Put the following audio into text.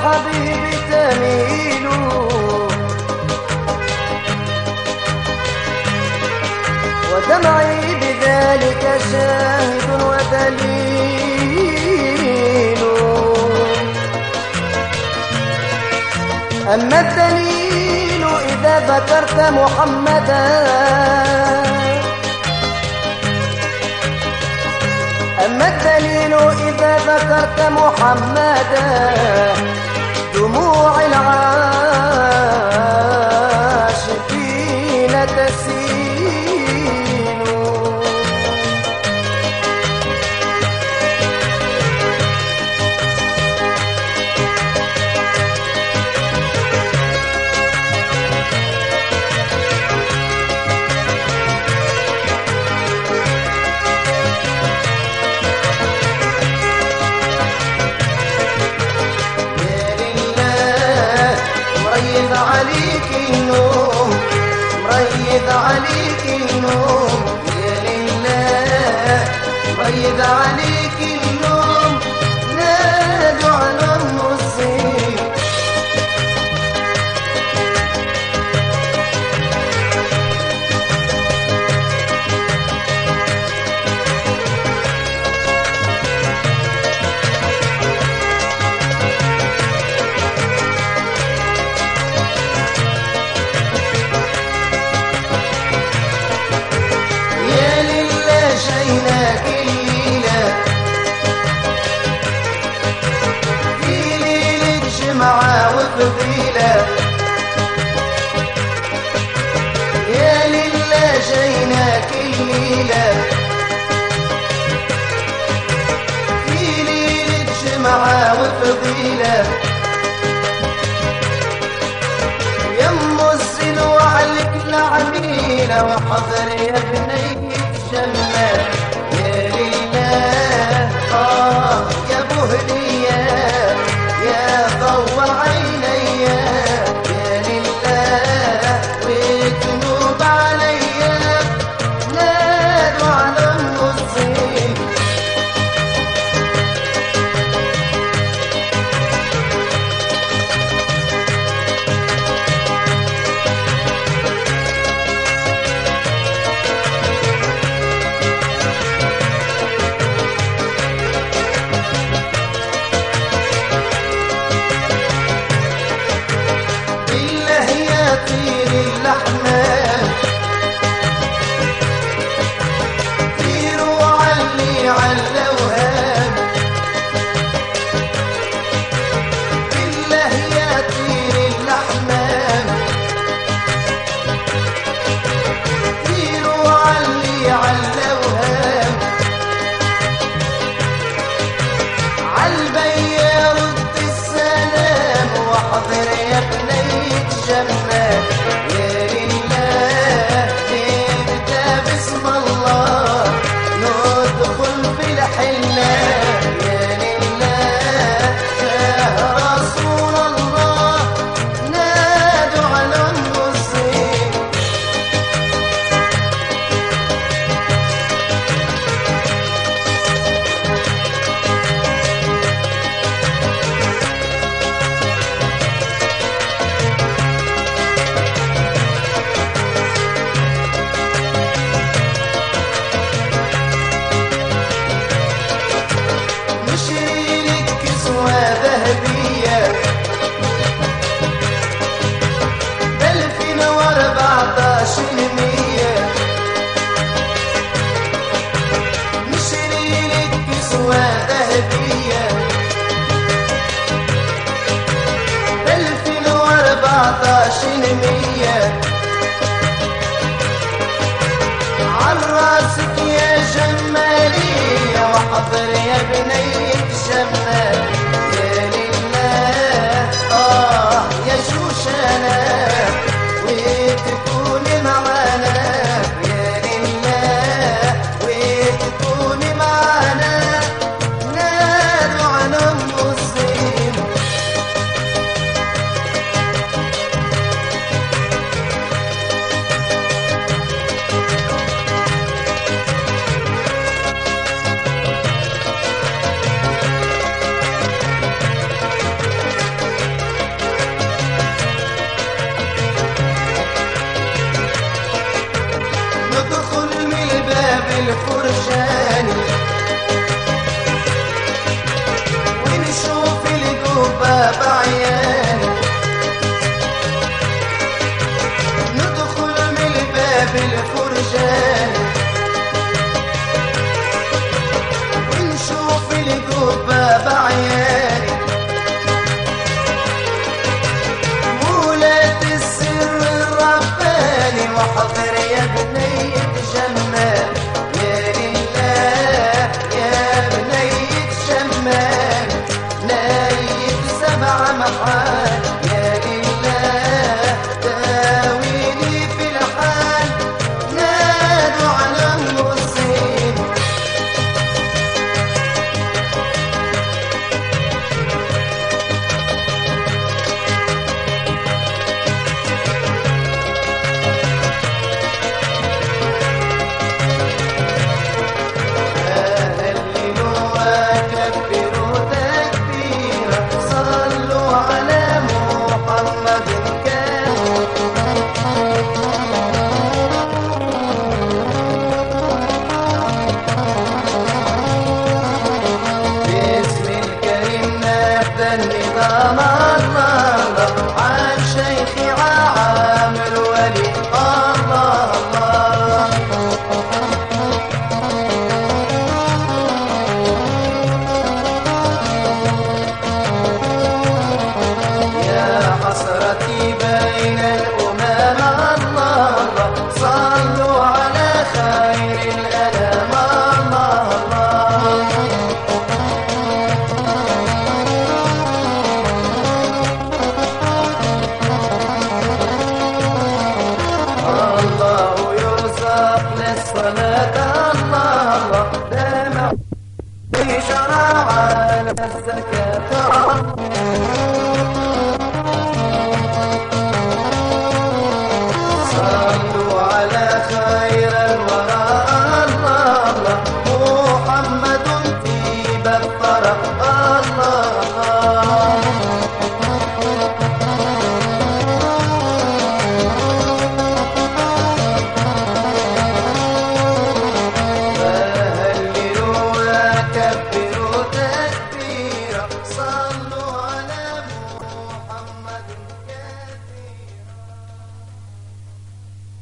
الحبيب تميل، ودمعي بذلك شاهد ودليل. أما الدليل إذا ذكرت محمدا، أما الدليل إذا ذكرت محمدا، دموع العاشقين تسيل. مريض عليك النوم، مريض عليك النوم، يا لله مريض عليك النوم، نادوا على النصيب. وفضيلة يا لله جيناك الليلة، في ليلة جمعة وفضيلة، يم الزين وعلك العميلة، وحضر يا بني الجمال، يا لله يا بهدية يا ضوء عيني، يا لله وتنوب علي، نادوا على النصيب. طير اللحمة طيروا علي علوهان، بالله يا طير اللحمة طيروا علي علوهان، عالبيا رد السلام، واحضر يا بني الجمال، يا لله نبدأ باسم الله، ندخل في الحلة، يا لله يا رسول الله، نادوا على النصيب. عالراسك يا جمالية، وحضر يا بني الجمال، يا عيالي مولات السر الرباني واحضر يا بنية جمال يا لله يا بنية جمال نايت 7 محال يا لله داويني في الحال نادوا على المرسلين النظام الله عن شيخي عامر ولي الله الله يا حسرتي بين الأمم الله صلوا على خير الأنام الله صلاة الله دام شرع على الزكاة